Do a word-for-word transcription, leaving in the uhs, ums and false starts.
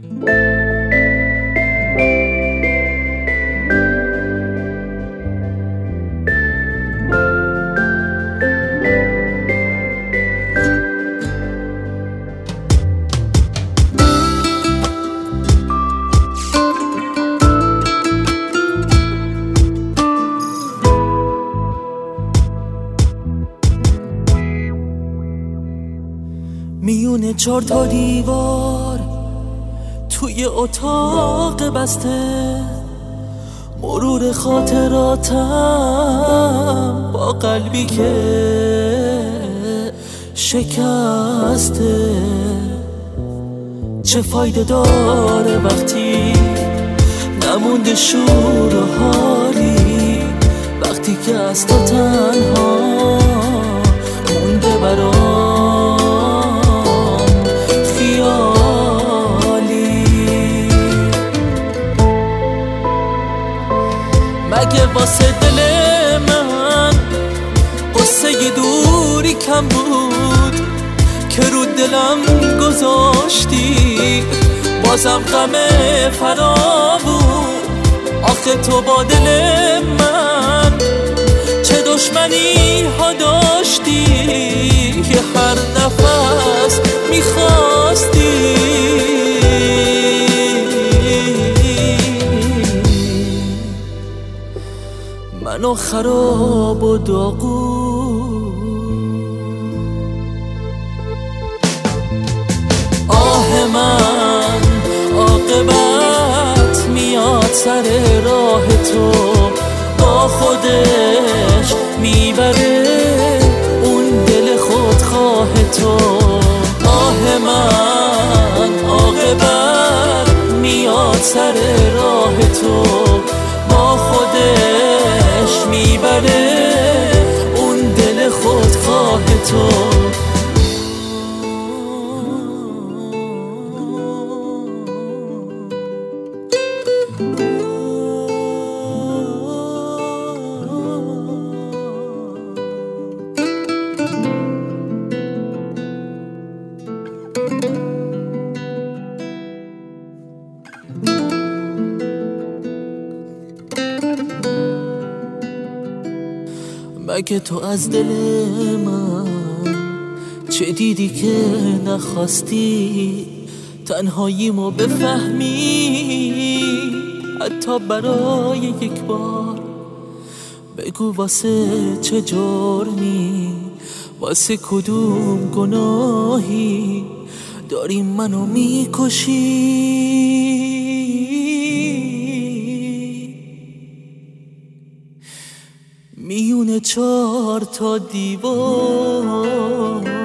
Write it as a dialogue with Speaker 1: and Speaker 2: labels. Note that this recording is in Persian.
Speaker 1: میونه چهار تا دیوار توی اتاق بسته، مرور خاطراتم با قلبی که شکسته. چه فایده داره وقتی نمونده شور و حالی، وقتی که از تو تنها مونده برام خیالی. مگه واسه دل من قصه ی دوری کم بود که رو دلم گذاشتی، بازم غم فرا بود. آخه تو با دل من چه دشمنی ها داشتی که هر نفس میخواستی منو خراب و داغون. آه من عاقبت میاد سر راه تو، با خودش میبره اون دل خودخواه تو. آه من عاقبت میاد سر راه تو، با خودش میبره اون دل خودخواه تو. مگه تو از دل من چه دیدی که نخواستی تنهاییمو بفهمی؟ حتی برای یک بار بگو واسه چه جرمی، واسه کدوم گناهی داری منو میکشی؟ میونه چهار تا دیوار